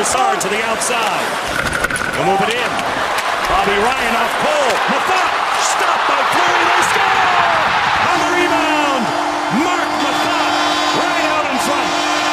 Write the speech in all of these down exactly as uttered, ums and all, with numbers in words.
Brassard to the outside. They'll move it in. Bobby Ryan off Cole. Methot stopped by Fleury. They score! On the rebound, Marc Methot right out in front.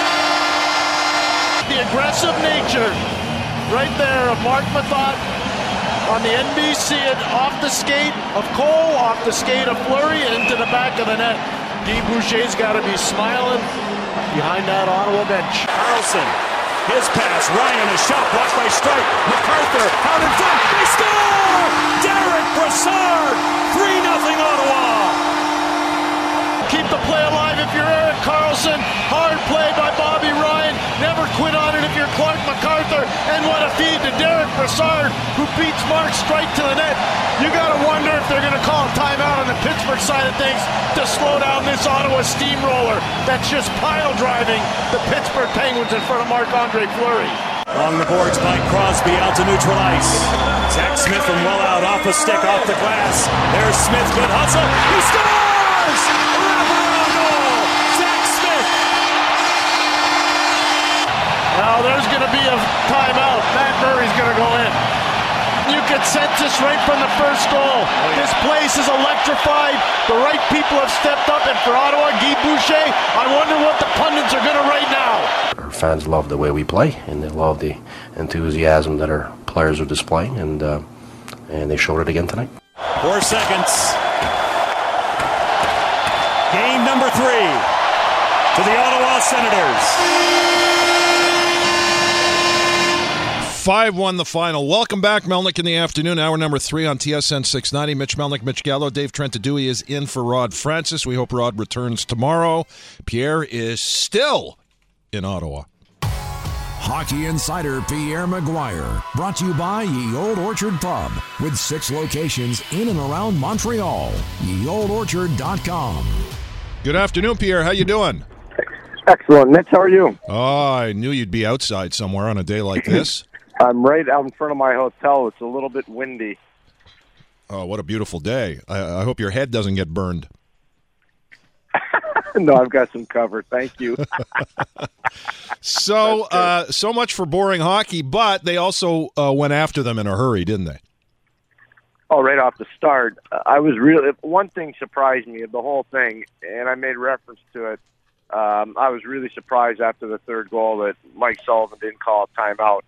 The aggressive nature right there of Marc Methot on the N B C off the skate of Cole, off the skate of Fleury, into the back of the net. Guy Boucher's got to be smiling behind that Ottawa bench. Carlson, his pass, Ryan, a shot blocked by Strike. MacArthur out in front. They score! Derek Brassard, three nothing Ottawa. Keep the play alive if you're Erik Karlsson. Hard play by Bobby Ryan. Never quit on it if you're Clark MacArthur. And what a feed to Derek Brassard, who beats Mark Strike to the net. You got to wonder if they're going to call a timeout on the Pittsburgh side of things to slow down this Ottawa steamroller that's just pile driving the Pittsburgh Penguins in front of Marc-Andre Fleury. Along the boards by Crosby out to neutral ice. Zach Smith from well out, off a stick, off the glass. There's Smith, good hustle. He scores! Wraparound goal! Zach Smith! Now there's going to be a timeout. Matt Murray's going to go in. You could sense this right from the first goal. Oh, yeah. This place is electrified. The right people have stepped up, and for Ottawa, Guy Boucher, I wonder what the pundits are going to write now. Our fans love the way we play, and they love the enthusiasm that our players are displaying, and uh, and they showed it again tonight. Four seconds. Game number three to the Ottawa Senators. five one the final. Welcome back, Melnick in the afternoon, hour number three on T S N six ninety. Mitch Melnick, Mitch Gallo, Dave Trentadue is in for Rod Francis. We hope Rod returns tomorrow. Pierre is still in Ottawa. Hockey Insider Pierre Maguire, brought to you by Ye Old Orchard Pub, with six locations in and around Montreal. ye old orchard dot com. Good afternoon, Pierre. How you doing? Excellent. Mitch, how are you? Oh, I knew you'd be outside somewhere on a day like this. I'm right out in front of my hotel. It's a little bit windy. Oh, what a beautiful day. I, I hope your head doesn't get burned. No, I've got some cover. Thank you. so, uh, so much for boring hockey, but they also uh, went after them in a hurry, didn't they? Oh, right off the start. Uh, I was really, one thing surprised me of the whole thing, and I made reference to it. Um, I was really surprised after the third goal that Mike Sullivan didn't call a timeout.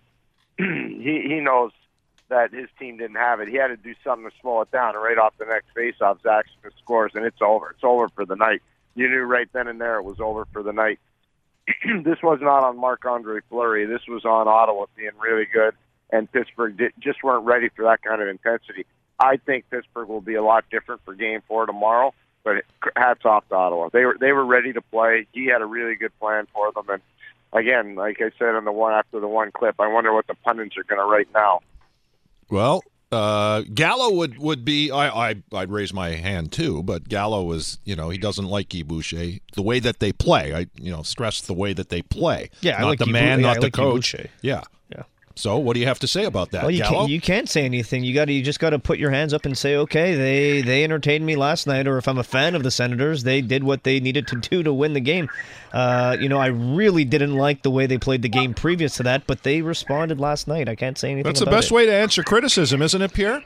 he he knows that his team didn't have it. He had to do something to slow it down. And right off the next faceoff, Zach Smith scores, and it's over. It's over for the night. You knew right then and there it was over for the night. This was not on Marc-Andre Fleury. This was on Ottawa being really good, and Pittsburgh did, just weren't ready for that kind of intensity. I think Pittsburgh will be a lot different for Game Four tomorrow. But hats off to Ottawa. They were they were ready to play. He had a really good plan for them, and again, like I said on the one after the one clip, I wonder what the pundits are going to write now. Well, uh, Gallo would, would be. I, I I'd raise my hand too, but Gallo was, you know, he doesn't like Guy Boucher. The way that they play, I you know stress the way that they play. Yeah, not I like the Guy man, Bou- not yeah, the like Guy coach. Boucher. Yeah, yeah. So, what do you have to say about that, Well, you Gallo? can't, you can't say anything. You got to. You just got to put your hands up and say, okay, they they entertained me last night, or if I'm a fan of the Senators, they did what they needed to do to win the game. Uh, you know, I really didn't like the way they played the game previous to that, but they responded last night. I can't say anything. That's the about best it. way to answer criticism, isn't it, Pierre?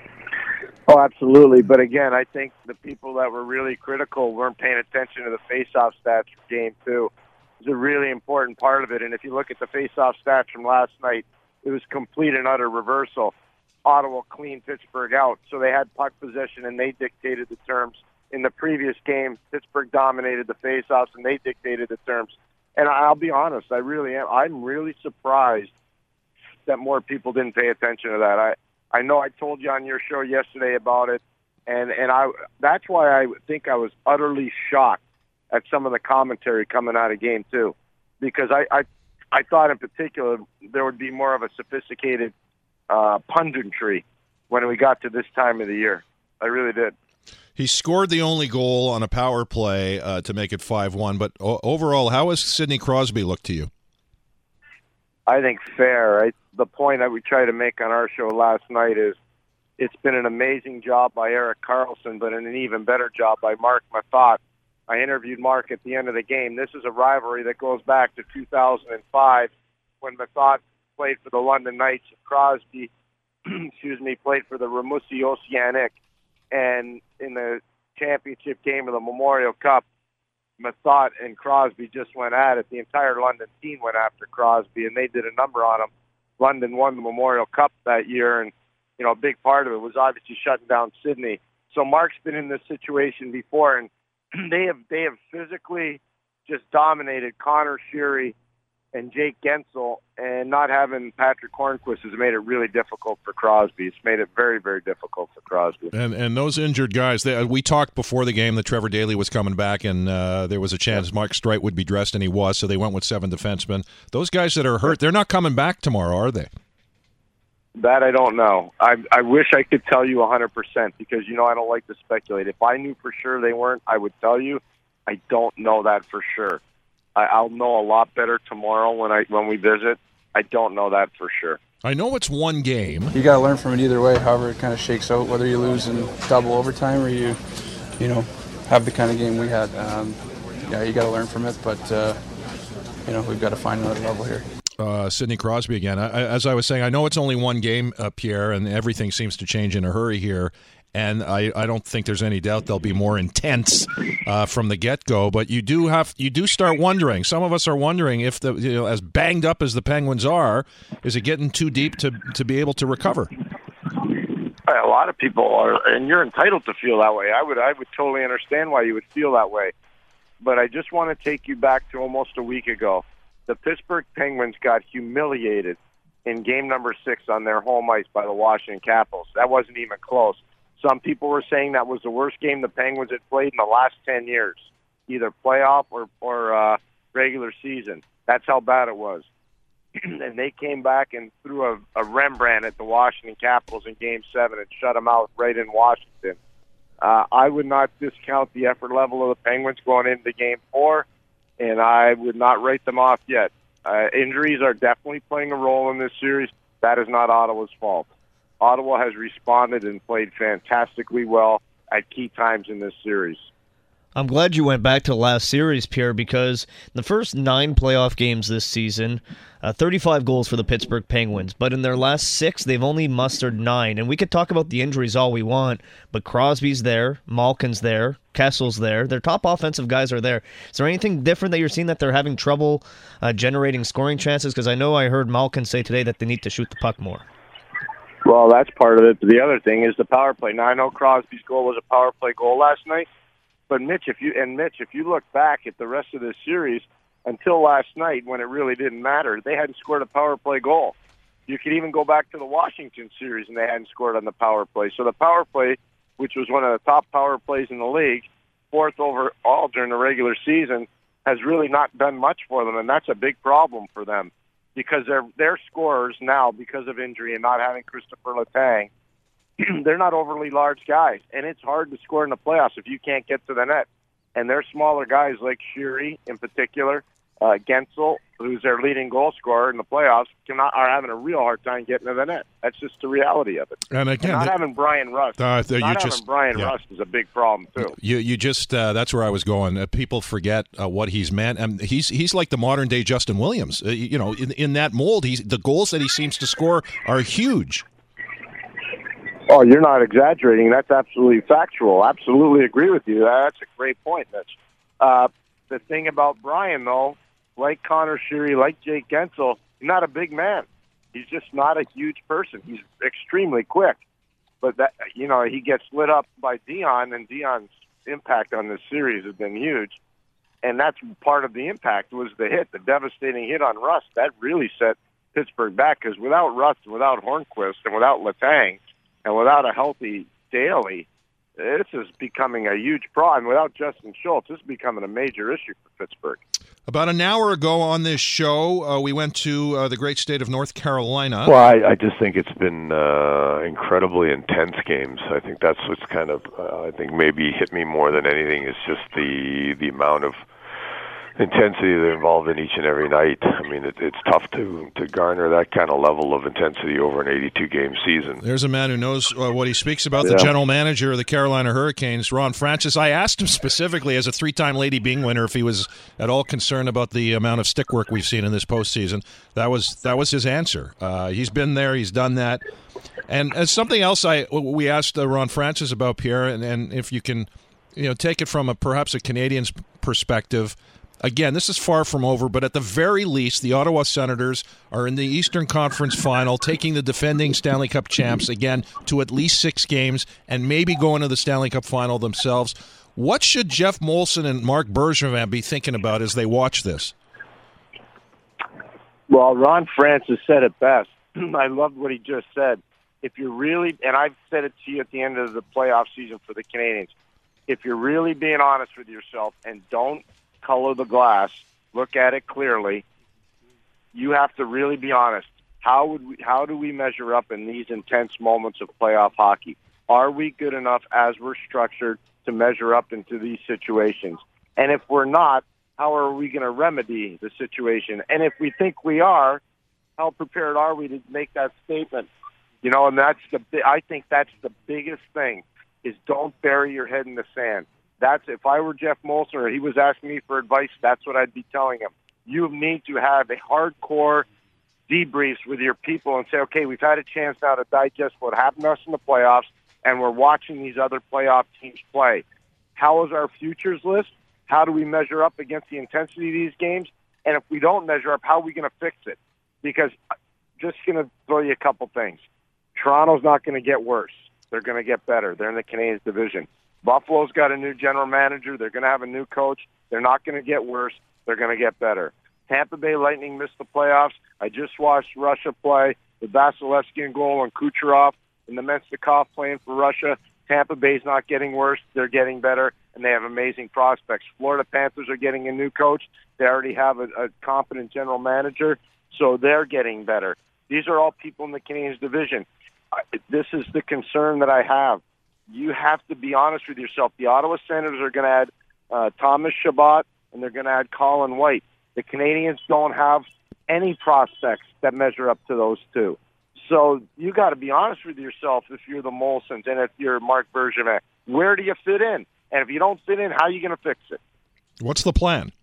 Oh, absolutely. But again, I think the people that were really critical weren't paying attention to the face-off stats for Game Two. It's a really important part of it. And if you look at the face-off stats from last night, it was complete and utter reversal. Ottawa cleaned Pittsburgh out, so they had puck possession and they dictated the terms. In the previous game, Pittsburgh dominated the faceoffs and they dictated the terms. And I'll be honest, I really am. I'm really surprised that more people didn't pay attention to that. I, I know I told you on your show yesterday about it, and, and I that's why I think I was utterly shocked at some of the commentary coming out of Game Two, because I, I I thought in particular there would be more of a sophisticated uh, punditry when we got to this time of the year. I really did. He scored the only goal on a power play uh, to make it five one, but o- overall, how has Sidney Crosby looked to you? I think fair. I, the point that we tried to make on our show last night is it's been an amazing job by Erik Karlsson, but an even better job by Marc Methot. I interviewed Mark at the end of the game. This is a rivalry that goes back to two thousand five when Methot played for the London Knights. Crosby, excuse me, played for the Rimouski Oceanic. And in the championship game of the Memorial Cup, Mathot and Crosby just went at it. The entire London team went after Crosby, and they did a number on him. London won the Memorial Cup that year, and you know, a big part of it was obviously shutting down Sydney. So Mark's been in this situation before, and they have they have physically just dominated Connor Sheary and Jake Gensel, and not having Patrick Hornquist has made it really difficult for Crosby. It's made it very, very difficult for Crosby. And and those injured guys, they, we talked before the game that Trevor Daley was coming back, and uh, there was a chance Mark Streit would be dressed, and he was, so they went with seven defensemen. Those guys that are hurt, they're not coming back tomorrow, are they? That I don't know. I I wish I could tell you one hundred percent because, you know, I don't like to speculate. If I knew for sure they weren't, I would tell you. I don't know that for sure. I, I'll know a lot better tomorrow when I when we visit. I don't know that for sure. I know it's one game. You got to learn from it either way, however it kind of shakes out, whether you lose in double overtime or you, you know, have the kind of game we had. Um, yeah, you got to learn from it, but, uh, you know, we've got to find another level here. Uh, Sidney Crosby again. I, as I was saying, I know it's only one game, uh, Pierre, and everything seems to change in a hurry here. And I, I don't think there's any doubt they'll be more intense uh, from the get-go. But you do have you do start wondering. Some of us are wondering if the you know as banged up as the Penguins are, is it getting too deep to to be able to recover? A lot of people are, and you're entitled to feel that way. I would I would totally understand why you would feel that way. But I just want to take you back to almost a week ago. The Pittsburgh Penguins got humiliated in game number six on their home ice by the Washington Capitals. That wasn't even close. Some people were saying that was the worst game the Penguins had played in the last ten years, either playoff or, or uh, regular season. That's how bad it was. And they came back and threw a, a Rembrandt at the Washington Capitals in game seven and shut them out right in Washington. Uh, I would not discount the effort level of the Penguins going into game four, and I would not write them off yet. Uh, injuries are definitely playing a role in this series. That is not Ottawa's fault. Ottawa has responded and played fantastically well at key times in this series. I'm glad you went back to the last series, Pierre, because the first nine playoff games this season, uh, thirty-five goals for the Pittsburgh Penguins, but in their last six, they've only mustered nine. And we could talk about the injuries all we want, but Crosby's there, Malkin's there, Kessel's there. Their top offensive guys are there. Is there anything different that you're seeing that they're having trouble uh, generating scoring chances? Because I know I heard Malkin say today that they need to shoot the puck more. Well, that's part of it. The other thing is the power play. Now, I know Crosby's goal was a power play goal last night, but Mitch, if you and Mitch, if you look back at the rest of this series, until last night when it really didn't matter, they hadn't scored a power play goal. You could even go back to the Washington series and they hadn't scored on the power play. So the power play, which was one of the top power plays in the league, fourth overall during the regular season, has really not done much for them, and that's a big problem for them because their their scorers now, because of injury and not having Christopher Letang, they're not overly large guys, and it's hard to score in the playoffs if you can't get to the net. And they're smaller guys like Sheary in particular, uh, Gensel, who's their leading goal scorer in the playoffs, cannot, are having a real hard time getting to the net. That's just the reality of it. And again, and not they, having Brian Rust, uh, the, not you having just, Brian yeah. Rust is a big problem too. You you just uh, that's where I was going. Uh, people forget uh, what he's meant, and he's he's like the modern day Justin Williams. Uh, you know, in in that mold, he's the goals that he seems to score are huge. Oh, you're not exaggerating. That's absolutely factual. Absolutely agree with you. That's a great point, Mitch. Uh, the thing about Brian, though, like Connor Sheary, like Jake Gensel, he's not a big man. He's just not a huge person. He's extremely quick. But, that you know, he gets lit up by Dion, and Dion's impact on this series has been huge. And that's part of the impact was the hit, the devastating hit on Rust. That really set Pittsburgh back because without Rust, without Hornquist, and without Letang, and without a healthy Daly, this is becoming a huge problem. Without Justin Schultz, this is becoming a major issue for Pittsburgh. About an hour ago on this show, uh, we went to uh, the great state of North Carolina. Well, I, I just think it's been uh, incredibly intense games. I think that's what's kind of, uh, I think maybe hit me more than anything is just the the amount of intensity they're involved in each and every night. I mean, it, it's tough to to garner that kind of level of intensity over an eighty-two game season. There's a man who knows uh, what he speaks about, yeah. the general manager of the Carolina Hurricanes, Ron Francis. I asked him specifically, as a three-time Lady Byng winner, if he was at all concerned about the amount of stick work we've seen in this postseason. That was that was his answer. Uh, he's been there. He's done that. And, and something else I we asked uh, Ron Francis about, Pierre, and, and if you can, you know, take it from a perhaps a Canadian's perspective. Again, this is far from over, but at the very least, the Ottawa Senators are in the Eastern Conference Final, taking the defending Stanley Cup champs, again, to at least six games, and maybe going to the Stanley Cup Final themselves. What should Jeff Molson and Marc Bergevin be thinking about as they watch this? Well, Ron Francis said it best. I loved what he just said. If you're really, and I've said it to you at the end of the playoff season for the Canadians, if you're really being honest with yourself and don't color the glass, look at it clearly, you have to really be honest. How would we, how do we measure up in these intense moments of playoff hockey? Are we good enough as we're structured to measure up into these situations? And if we're not, how are we going to remedy the situation? And if we think we are, how prepared are we to make that statement? You know, and that's the I think that's the biggest thing, is don't bury your head in the sand. That's, if I were Jeff Molson or he was asking me for advice, that's what I'd be telling him. You need to have a hardcore debriefs with your people and say, okay, we've had a chance now to digest what happened to us in the playoffs, and we're watching these other playoff teams play. How is our futures list? How do we measure up against the intensity of these games? And if we don't measure up, how are we going to fix it? Because just going to throw you a couple things. Toronto's not going to get worse. They're going to get better. They're in the Canadiens division. Buffalo's got a new general manager. They're going to have a new coach. They're not going to get worse. They're going to get better. Tampa Bay Lightning missed the playoffs. I just watched Russia play with Vasilevsky in goal and Kucherov and the Nemestikov playing for Russia. Tampa Bay's not getting worse. They're getting better, and they have amazing prospects. Florida Panthers are getting a new coach. They already have a, a competent general manager, so they're getting better. These are all people in the Canadiens division. This is the concern that I have. You have to be honest with yourself. The Ottawa Senators are going to add uh, Thomas Chabot, and they're going to add Colin White. The Canadiens don't have any prospects that measure up to those two. So you got to be honest with yourself if you're the Molsons and if you're Marc Bergevin. Where do you fit in? And if you don't fit in, how are you going to fix it? What's the plan?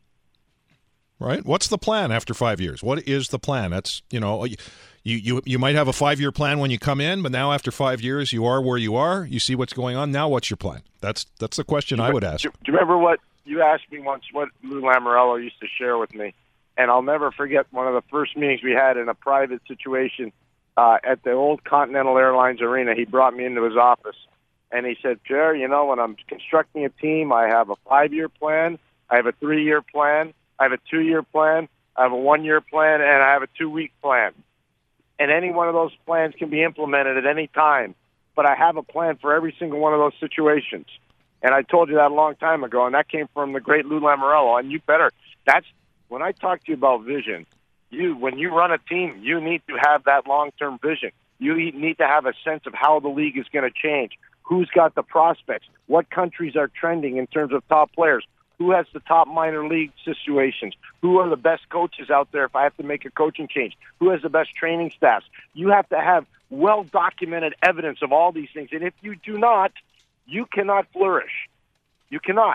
Right? What's the plan after five years? What is the plan? That's, you know, you you, you might have a five-year plan when you come in, but now after five years, you are where you are. You see what's going on. Now what's your plan? That's that's the question I would ask. Do you remember what you asked me once, what Lou Lamoriello used to share with me? And I'll never forget one of the first meetings we had in a private situation uh, at the old Continental Airlines Arena. He brought me into his office, and he said, Pierre, you know, when I'm constructing a team, I have a five-year plan, I have a three-year plan, I have a two-year plan, I have a one-year plan, and I have a two-week plan. And any one of those plans can be implemented at any time. But I have a plan for every single one of those situations. And I told you that a long time ago, and that came from the great Lou Lamoriello. And you better, that's, when I talk to you about vision, you, when you run a team, you need to have that long-term vision. You need to have a sense of how the league is going to change. Who's got the prospects? What countries are trending in terms of top players? Who has the top minor league situations? Who are the best coaches out there if I have to make a coaching change? Who has the best training staffs? You have to have well-documented evidence of all these things. And if you do not, you cannot flourish. You cannot.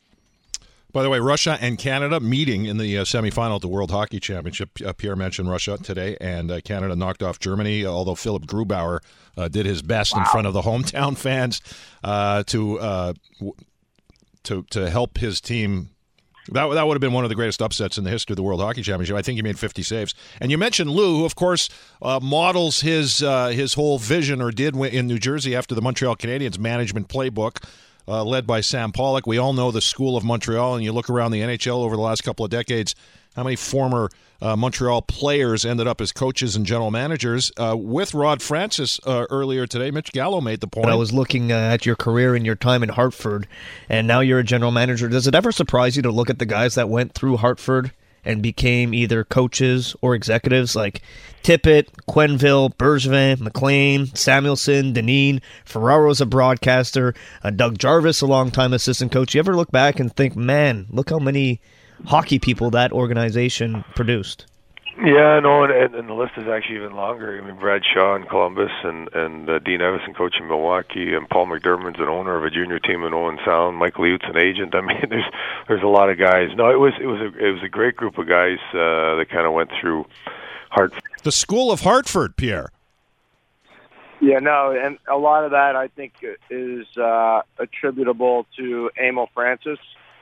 By the way, Russia and Canada meeting in the uh, semifinal at the World Hockey Championship. Uh, Pierre mentioned Russia today, and uh, Canada knocked off Germany, although Philip Grubauer uh, did his best wow. in front of the hometown fans uh, to uh, w- to to help his team. That that would have been one of the greatest upsets in the history of the World Hockey Championship. I think he made fifty saves. And you mentioned Lou, who, of course, uh, models his uh, his whole vision, or did in New Jersey after the Montreal Canadiens management playbook, uh, led by Sam Pollock. We all know the School of Montreal, and you look around the N H L over the last couple of decades, how many former uh, Montreal players ended up as coaches and general managers. Uh, with Rod Francis uh, earlier today, Mitch Gallo made the point. I was looking uh, at your career and your time in Hartford, and now you're a general manager. Does it ever surprise you to look at the guys that went through Hartford and became either coaches or executives, like Tippett, Quenneville, Bergevin, McLean, Samuelson, Dineen, Ferraro's a broadcaster, uh, Doug Jarvis, a longtime assistant coach. You ever look back and think, man, look how many hockey people that organization produced. Yeah, no, and, and, and the list is actually even longer. I mean, Brad Shaw in Columbus, and and uh, Dean Evison coach in Milwaukee, and Paul McDermott's an owner of a junior team in Owen Sound. Michael Ute's an agent. I mean, there's there's a lot of guys. No, it was it was a it was a great group of guys uh, that kind of went through Hartford. The School of Hartford, Pierre. Yeah, no, and a lot of that I think is uh, attributable to Emil Francis,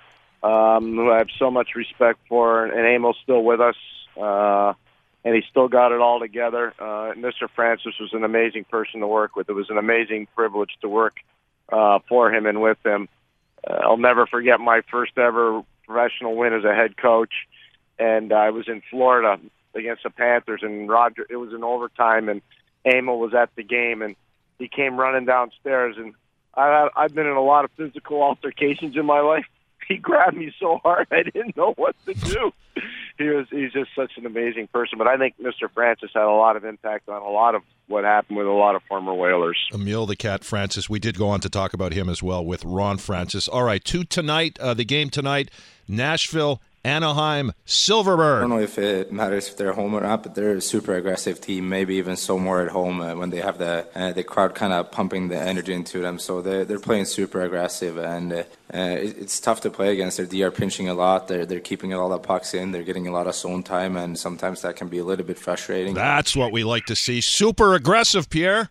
um, who I have so much respect for, and Emil's still with us. Uh, and he still got it all together. Uh, Mister Francis was an amazing person to work with. It was an amazing privilege to work uh, for him and with him. Uh, I'll never forget my first ever professional win as a head coach, and I was in Florida against the Panthers, and Roger. It was in overtime, and Emil was at the game, and he came running downstairs, and I, I've been in a lot of physical altercations in my life. He grabbed me so hard I didn't know what to do. He was he's just such an amazing person. But I think Mister Francis had a lot of impact on a lot of what happened with a lot of former Whalers. Emil the Cat Francis. We did go on to talk about him as well with Ron Francis. All right, two tonight. Uh, the game tonight, Nashville, Anaheim, Silverberg. I don't know if it matters if they're home or not, but they're a super aggressive team, maybe even so more at home uh, when they have the uh, the crowd kind of pumping the energy into them. So they're, they're playing super aggressive, and uh, uh, it, it's tough to play against. Their D are pinching a lot. They're, they're keeping all the pucks in. They're getting a lot of zone time, and sometimes that can be a little bit frustrating. That's what we like to see. Super aggressive, Pierre.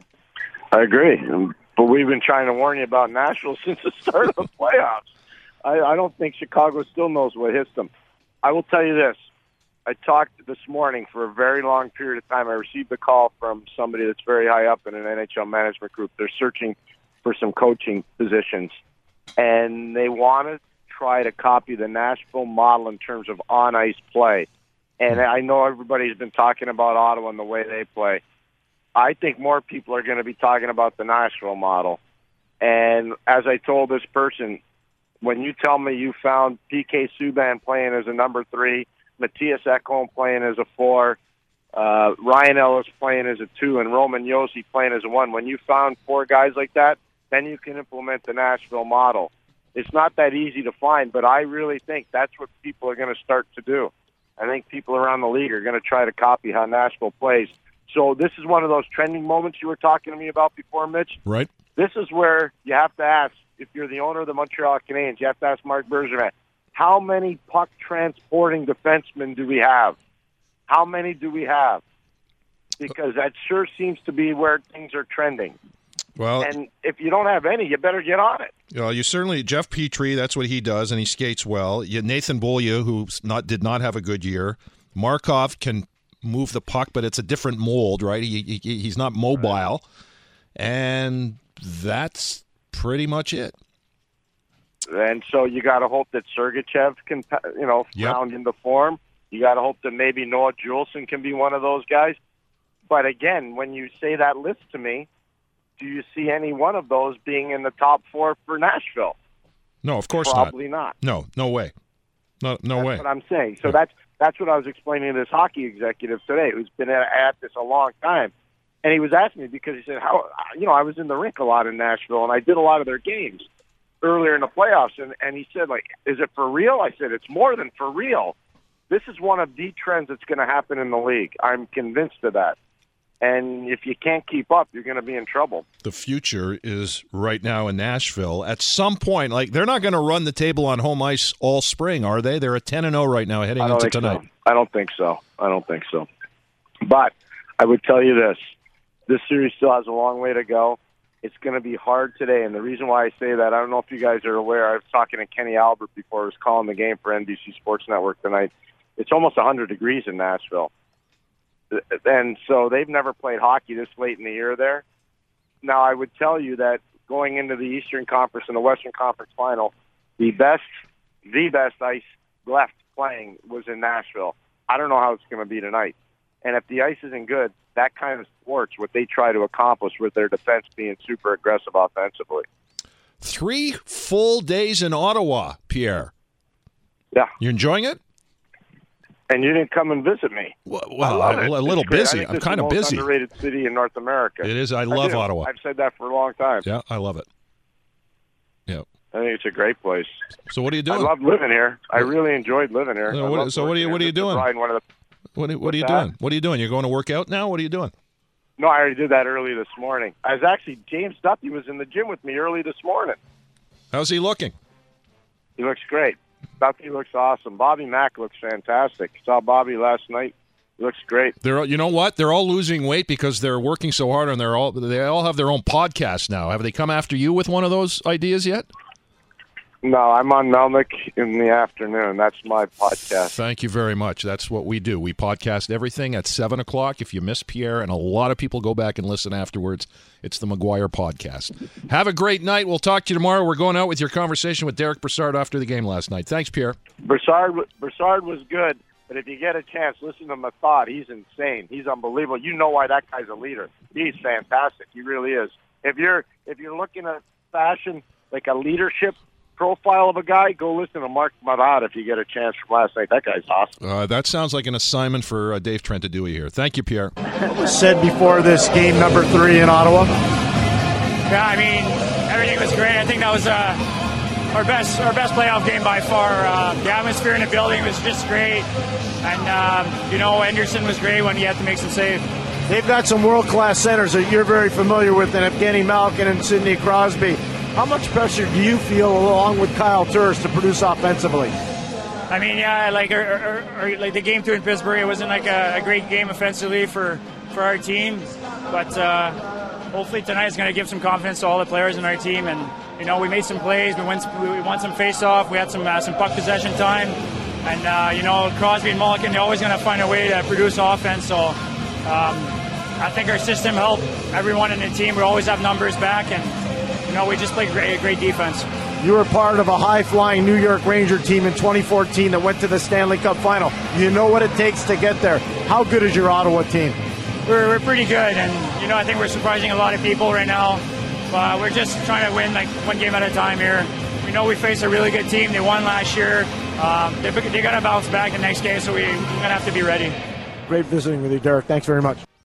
I agree. But we've been trying to warn you about Nashville since the start of the playoffs. I, I don't think Chicago still knows what hits them. I will tell you this. I talked this morning for a very long period of time. I received a call from somebody that's very high up in an N H L management group. They're searching for some coaching positions, and they want to try to copy the Nashville model in terms of on-ice play. And I know everybody's been talking about Ottawa and the way they play. I think more people are going to be talking about the Nashville model. And as I told this person, when you tell me you found P K Subban playing as a number three, Matthias Ekholm playing as a four, uh, Ryan Ellis playing as a two, and Roman Josi playing as a one, when you found four guys like that, then you can implement the Nashville model. It's not that easy to find, but I really think that's what people are going to start to do. I think people around the league are going to try to copy how Nashville plays. So this is one of those trending moments you were talking to me about before, Mitch. Right. This is where you have to ask, if you're the owner of the Montreal Canadiens, you have to ask Mark Bergevin, how many puck-transporting defensemen do we have? How many do we have? Because that sure seems to be where things are trending. Well, and if you don't have any, you better get on it. You know, you certainly, Jeff Petrie, that's what he does, and he skates well. You, Nathan Beaulieu, who not did not have a good year. Markov can move the puck, but it's a different mold, right? He, he He's not mobile. And that's pretty much it. And so you got to hope that Sergachev can, you know, yep. round into form. You got to hope that maybe Noah Juleson can be one of those guys. But again, when you say that list to me, do you see any one of those being in the top four for Nashville? No, of course Probably not. not. No, no way. No, no that's way. That's what I'm saying. So yeah. that's that's what I was explaining to this hockey executive today, who's been at, at this a long time. And he was asking me because he said, "How you know, I was in the rink a lot in Nashville, and I did a lot of their games earlier in the playoffs." And, and he said, like, is it for real? I said, it's more than for real. This is one of the trends that's going to happen in the league. I'm convinced of that. And if you can't keep up, you're going to be in trouble. The future is right now in Nashville. At some point, like, they're not going to run the table on home ice all spring, are they? They're at ten and oh right now heading into tonight. So. I don't think so. I don't think so. But I would tell you this. This series still has a long way to go. It's going to be hard today, and the reason why I say that, I don't know if you guys are aware, I was talking to Kenny Albert before I was calling the game for N B C Sports Network tonight. It's almost one hundred degrees in Nashville. And so they've never played hockey this late in the year there. Now, I would tell you that going into the Eastern Conference and the Western Conference Final, the best, the best ice left playing was in Nashville. I don't know how it's going to be tonight. And if the ice isn't good, that kind of sports what they try to accomplish with their defense being super aggressive offensively. Three full days in Ottawa, Pierre. Yeah. You enjoying it? And you didn't come and visit me. Well, well I'm a little busy. I'm kind of busy. It's the most underrated city in North America. It is. I love I Ottawa. I've said that for a long time. Yeah, I love it. Yeah. I think it's a great place. So what are you doing? I love living here. I really enjoyed living here. So what, so what are you what are you doing? One of the, what are, what are you that? doing? What are you doing? You're going to work out now? What are you doing? No, I already did that early this morning. I was actually, James Duffy was in the gym with me early this morning. How's he looking? He looks great. Duffy looks awesome. Bobby Mack looks fantastic. Saw Bobby last night. He looks great. They're, you know what? They're all losing weight because they're working so hard, and they're all they all have their own podcasts now. Have they come after you with one of those ideas yet? No, I'm on Melnick in the afternoon. That's my podcast. Thank you very much. That's what we do. We podcast everything at seven o'clock. If you miss Pierre, and a lot of people go back and listen afterwards, it's the McGuire Podcast. Have a great night. We'll talk to you tomorrow. We're going out with your conversation with Derek Brassard after the game last night. Thanks, Pierre. Brassard, Brassard was good, but if you get a chance, listen to Mathod. He's insane. He's unbelievable. You know why that guy's a leader. He's fantastic. He really is. If you're if you're looking at fashion, like a leadership profile of a guy, go listen to Mark Mathod if you get a chance from last night. That guy's awesome. Uh, that sounds like an assignment for uh, Dave Trentadue here. Thank you, Pierre. What was said before this game number three in Ottawa? Yeah, I mean, everything was great. I think that was uh, our best our best playoff game by far. Uh, the atmosphere in the building was just great. And, um, you know, Anderson was great when he had to make some saves. They've got some world-class centers that you're very familiar with, and Evgeny Malkin and Sidney Crosby. How much pressure do you feel, along with Kyle Turris, to produce offensively? I mean, yeah, like or, or, or, like the game two in Pittsburgh, it wasn't like a, a great game offensively for, for our team, but uh, hopefully tonight is going to give some confidence to all the players in our team. And you know, we made some plays, we won, we won some face-off, we had some uh, some puck possession time, and uh, you know, Crosby and Malkin, they're always going to find a way to produce offense. So um, I think our system helped everyone in the team. We always have numbers back, and you know, we just played great, great defense. You were part of a high-flying New York Ranger team in twenty fourteen that went to the Stanley Cup final. You know what it takes to get there. How good is your Ottawa team? We're, we're pretty good, and you know, I think we're surprising a lot of people right now. Uh, we're just trying to win like one game at a time here. We know we face a really good team. They won last year. Um, they're they're going to bounce back the next game, so we, we're going to have to be ready. Great visiting with you, Derek. Thanks very much.